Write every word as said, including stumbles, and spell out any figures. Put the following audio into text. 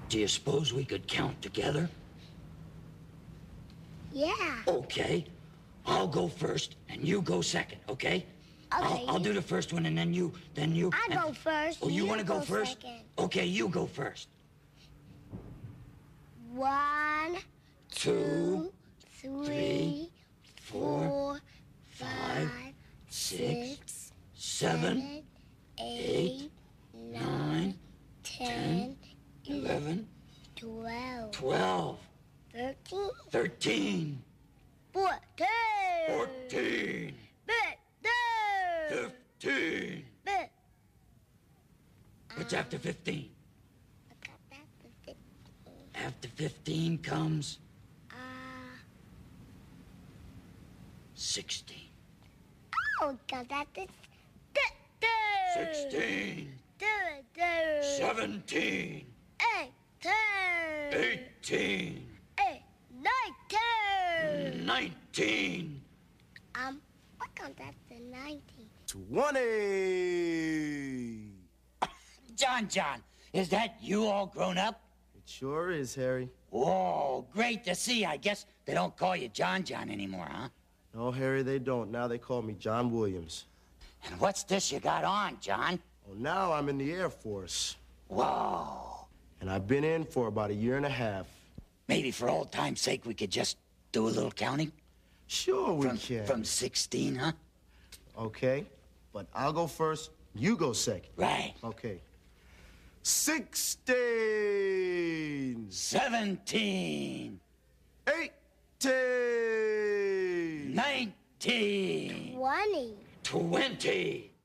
Do you suppose we could count together? Yeah. Okay. I'll go first, and you go second, okay? Okay. I'll, I'll do the first one, and then you, then you. I and... go first. Oh, you, you want to go, go first? Second. Okay, you go first. One, two, two three, three, four, four, five, five, six, six, seven, seven, eight, eight, nine, ten, eleven, twelve, twelve, thirteen, thirteen, fourteen, fourteen, fifteen, fifteen. fifteen. What's after fifteen? I got that for fifteen. After fifteen comes Uh, sixteen. oh, got that for Sixteen. Seventeen. Eighteen. Eighteen. Eight, nineteen. Nineteen. Um, what got that for nineteen? Twenty! John, John, is that you all grown up? It sure is, Harry. Whoa, great to see. I guess they don't call you John John anymore, huh? No, Harry, they don't. Now they call me John Williams. And what's this you got on, John? Oh, now I'm in the Air Force. Whoa. And I've been in for about a year and a half. Maybe for old time's sake we could just do a little counting? Sure we From, can. from sixteen, huh? Okay, but I'll go first, you go second. Right. Okay. Sixteen. Seventeen. Eighteen. Nineteen. Twenty. Twenty.